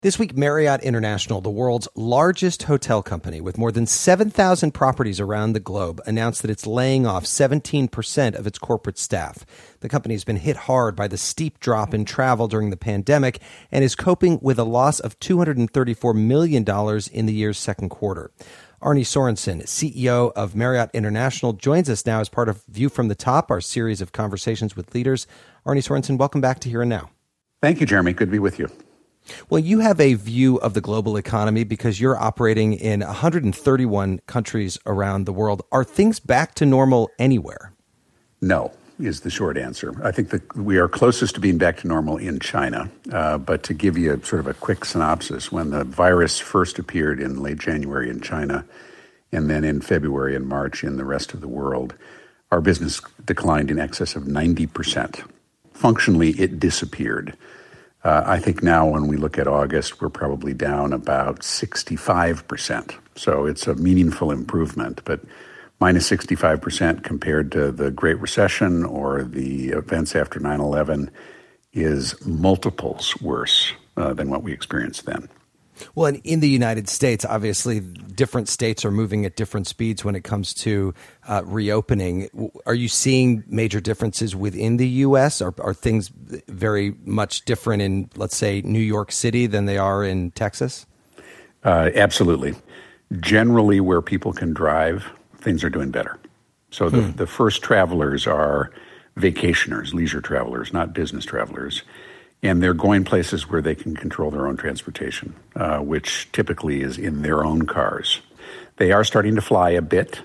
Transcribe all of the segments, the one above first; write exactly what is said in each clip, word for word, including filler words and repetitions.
This week, Marriott International, the world's largest hotel company with more than seven thousand properties around the globe, announced that it's laying off seventeen percent of its corporate staff. The company has been hit hard by the steep drop in travel during the pandemic and is coping with a loss of two hundred thirty-four million dollars in the year's second quarter. Arne Sorenson, C E O of Marriott International, joins us now as part of View from the Top, our series of conversations with leaders. Arne Sorenson, welcome back to Here and Now. Thank you, Jeremy. Good to be with you. Well, you have a view of the global economy because you're operating in one hundred thirty-one countries around the world. Are things back to normal anywhere? No, is the short answer. I think that we are closest to being back to normal in China. Uh, but to give you a, sort of a quick synopsis, when the virus first appeared in late January in China, and then in February and March in the rest of the world, our business declined in excess of ninety percent. Functionally, it disappeared. Uh, I think now when we look at August, we're probably down about sixty-five percent. So it's a meaningful improvement, but minus sixty-five percent compared to the Great Recession or the events after nine eleven is multiples worse uh, than what we experienced then. Well, and in the United States, obviously, different states are moving at different speeds when it comes to uh, reopening. Are you seeing major differences within the U S? Are, are things very much different in, let's say, New York City than they are in Texas? Uh, absolutely. Generally, where people can drive, things are doing better. So the, hmm. the first travelers are vacationers, leisure travelers, not business travelers. And they're going places where they can control their own transportation, uh, which typically is in their own cars. They are starting to fly a bit,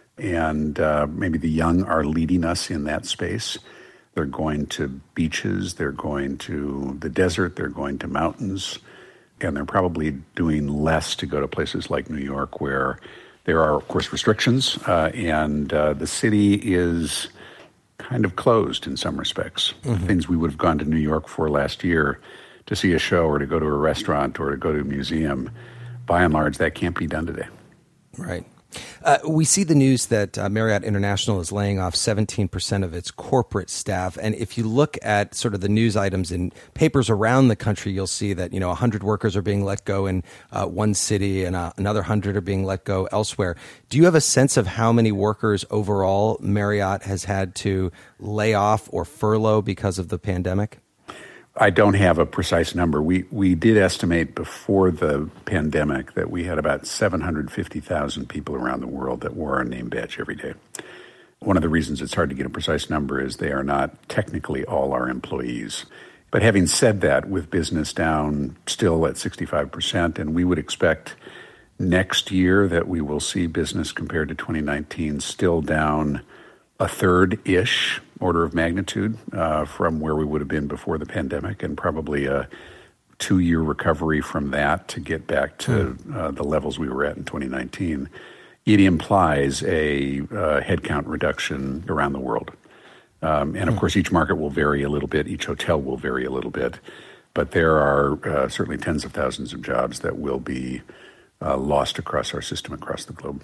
and uh, maybe the young are leading us in that space. They're going to beaches, they're going to the desert, they're going to mountains, and they're probably doing less to go to places like New York, where there are, of course, restrictions, uh, and uh, the city is kind of closed in some respects. Mm-hmm. Things we would have gone to New York for last year to see a show or to go to a restaurant or to go to a museum, by and large, that can't be done today. Right. Uh, we see the news that uh, Marriott International is laying off seventeen percent of its corporate staff. And if you look at sort of the news items in papers around the country, you'll see that, you know, one hundred workers are being let go in uh, one city and uh, another one hundred are being let go elsewhere. Do you have a sense of how many workers overall Marriott has had to lay off or furlough because of the pandemic? I don't have a precise number. We we did estimate before the pandemic that we had about seven hundred fifty thousand people around the world that wore our name badge every day. One of the reasons it's hard to get a precise number is they are not technically all our employees. But having said that, with business down still at sixty-five percent, and we would expect next year that we will see business compared to twenty nineteen still down a third-ish order of magnitude uh, from where we would have been before the pandemic, and probably a two-year recovery from that to get back to uh, the levels we were at in twenty nineteen. It implies a uh, headcount reduction around the world. Um, and, of course, each market will vary a little bit. Each hotel will vary a little bit. But there are uh, certainly tens of thousands of jobs that will be uh, lost across our system across the globe.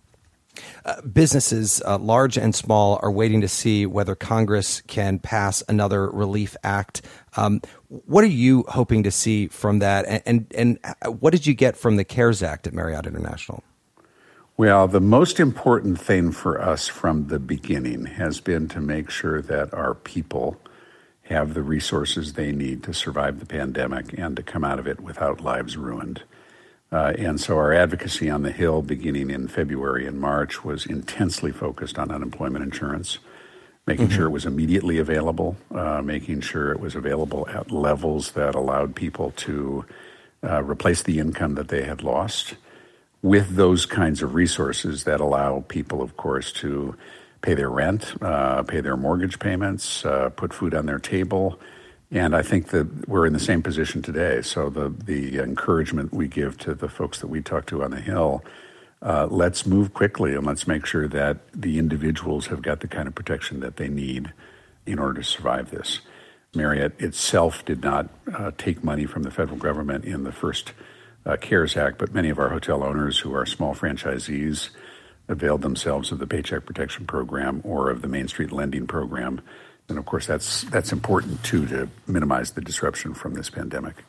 Uh, businesses, uh, large and small, are waiting to see whether Congress can pass another relief act. Um, what are you hoping to see from that? And, and, and what did you get from the CARES Act at Marriott International? Well, the most important thing for us from the beginning has been to make sure that our people have the resources they need to survive the pandemic and to come out of it without lives ruined. Uh, and so our advocacy on the Hill beginning in February and March was intensely focused on unemployment insurance, making mm-hmm. sure it was immediately available, uh, making sure it was available at levels that allowed people to uh, replace the income that they had lost with those kinds of resources that allow people, of course, to pay their rent, uh, pay their mortgage payments, uh, put food on their table. And I think that we're in the same position today. So the the encouragement we give to the folks that we talk to on the Hill, uh, let's move quickly and let's make sure that the individuals have got the kind of protection that they need in order to survive this. Marriott itself did not uh, take money from the federal government in the first uh, CARES Act, but many of our hotel owners who are small franchisees availed themselves of the Paycheck Protection Program or of the Main Street Lending Program. And of course, that's that's important too to minimize the disruption from this pandemic.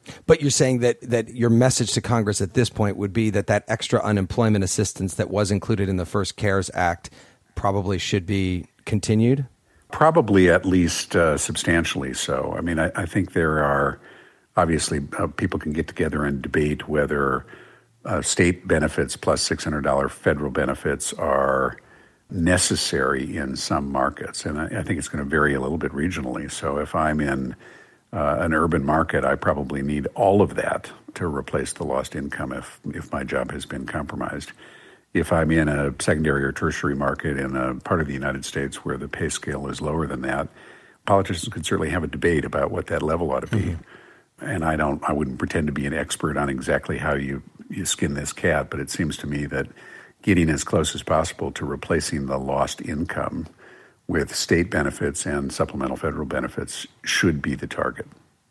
But you're saying that, that your message to Congress at this point would be that that extra unemployment assistance that was included in the first CARES Act probably should be continued? Probably at least uh, substantially so. I mean, I, I think there are, obviously, uh, people can get together and debate whether uh, state benefits plus six hundred dollars federal benefits are necessary in some markets. And I, I think it's going to vary a little bit regionally. So if I'm in uh, an urban market, I probably need all of that to replace the lost income if, if my job has been compromised. If I'm in a secondary or tertiary market in a part of the United States where the pay scale is lower than that, politicians could certainly have a debate about what that level ought to be. Mm-hmm. And I don't, I wouldn't pretend to be an expert on exactly how you, you skin this cat, but it seems to me that getting as close as possible to replacing the lost income with state benefits and supplemental federal benefits should be the target.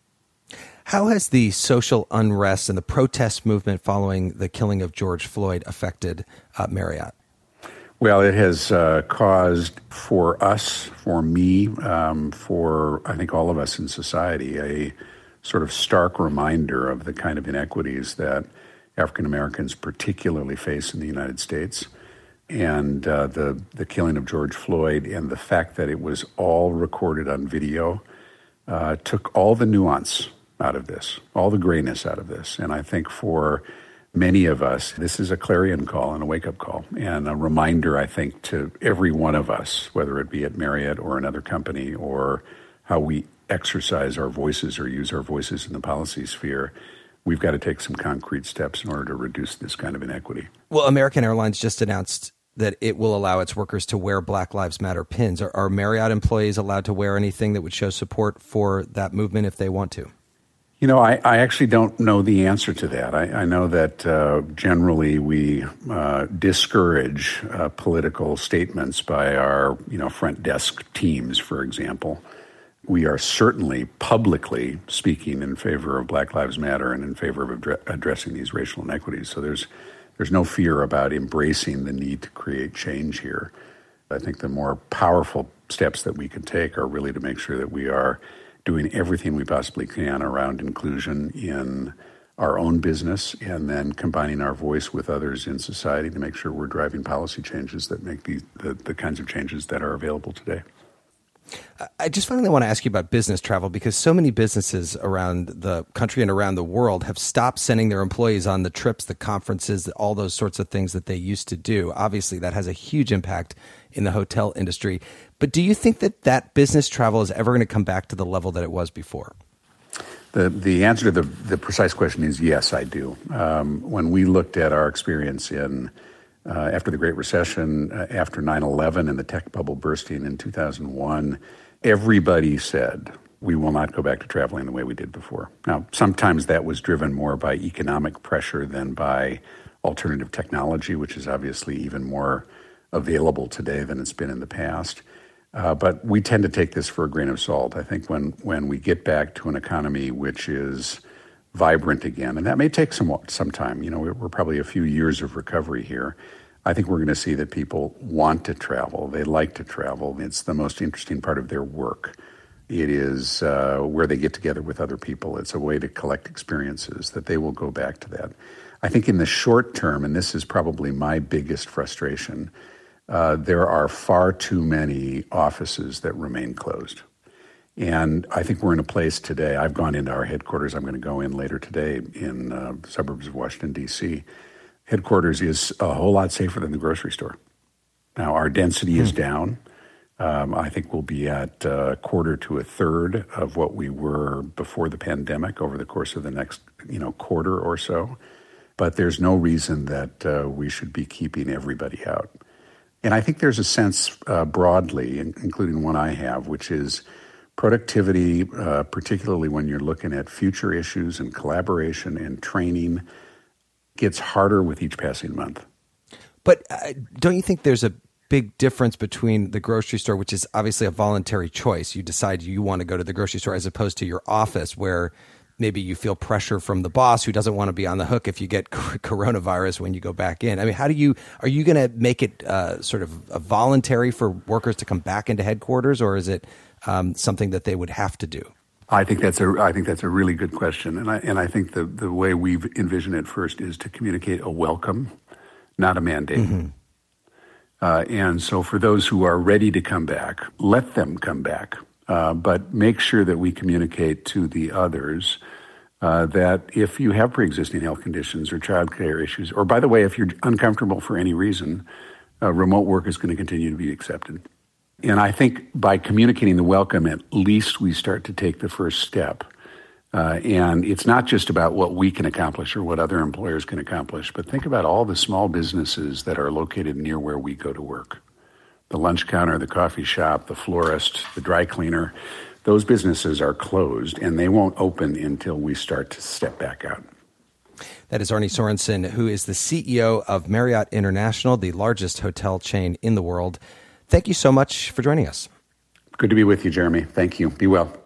How has the social unrest and the protest movement following the killing of George Floyd affected uh, Marriott? Well, it has uh, caused for us, for me, um, for I think all of us in society, a sort of stark reminder of the kind of inequities that African Americans particularly face in the United States. And uh, the, the killing of George Floyd and the fact that it was all recorded on video uh, took all the nuance out of this, all the grayness out of this. And I think for many of us, this is a clarion call and a wake-up call and a reminder, I think, to every one of us, whether it be at Marriott or another company or how we exercise our voices or use our voices in the policy sphere. We've got to take some concrete steps in order to reduce this kind of inequity. Well, American Airlines just announced that it will allow its workers to wear Black Lives Matter pins. Are, are Marriott employees allowed to wear anything that would show support for that movement if they want to? You know, I, I actually don't know the answer to that. I, I know that uh, generally we uh, discourage uh, political statements by our, you know, front desk teams, for example. We are certainly publicly speaking in favor of Black Lives Matter and in favor of addre- addressing these racial inequities. So there's there's no fear about embracing the need to create change here. I think the more powerful steps that we can take are really to make sure that we are doing everything we possibly can around inclusion in our own business and then combining our voice with others in society to make sure we're driving policy changes that make the, the, the kinds of changes that are available today. I just finally want to ask you about business travel because so many businesses around the country and around the world have stopped sending their employees on the trips, the conferences, all those sorts of things that they used to do. Obviously, that has a huge impact in the hotel industry. But do you think that that business travel is ever going to come back to the level that it was before? The the answer to the, the precise question is yes, I do. Um, when we looked at our experience in Uh, after the Great Recession, uh, after nine eleven and the tech bubble bursting in two thousand one, everybody said, we will not go back to traveling the way we did before. Now, sometimes that was driven more by economic pressure than by alternative technology, which is obviously even more available today than it's been in the past. Uh, but we tend to take this for a grain of salt. I think when, when we get back to an economy which is vibrant again, and that may take some some time. You know, we're, we're probably a few years of recovery here. I think we're going to see that people want to travel. They like to travel. It's the most interesting part of their work. It is uh, where they get together with other people. It's a way to collect experiences, that they will go back to that. I think in the short term, and this is probably my biggest frustration, uh, there are far too many offices that remain closed. And I think we're in a place today. I've gone into our headquarters. I'm going to go in later today in uh, the suburbs of Washington, D C. Headquarters is a whole lot safer than the grocery store. Now, our density hmm. is down. Um, I think we'll be at a quarter to a third of what we were before the pandemic over the course of the next, you know, quarter or so. But there's no reason that uh, we should be keeping everybody out. And I think there's a sense uh, broadly, including one I have, which is productivity, uh, particularly when you're looking at future issues and collaboration and training, gets harder with each passing month. But uh, don't you think there's a big difference between the grocery store, which is obviously a voluntary choice? You decide you want to go to the grocery store as opposed to your office where maybe you feel pressure from the boss who doesn't want to be on the hook if you get coronavirus when you go back in. I mean, how do you, are you going to make it uh, sort of a voluntary for workers to come back into headquarters, or is it um, something that they would have to do? I think that's a I think that's a really good question, and I and I think the the way we've envisioned it first is to communicate a welcome, not a mandate. Mm-hmm. Uh, and so, for those who are ready to come back, let them come back, uh, but make sure that we communicate to the others uh, that if you have pre-existing health conditions or childcare issues, or by the way, if you're uncomfortable for any reason, uh, remote work is going to continue to be accepted. And I think by communicating the welcome, at least we start to take the first step. Uh, and it's not just about what we can accomplish or what other employers can accomplish, but think about all the small businesses that are located near where we go to work. The lunch counter, the coffee shop, the florist, the dry cleaner. Those businesses are closed, and they won't open until we start to step back out. That is Arne Sorenson, who is the C E O of Marriott International, the largest hotel chain in the world. Thank you so much for joining us. Good to be with you, Jeremy. Thank you. Be well.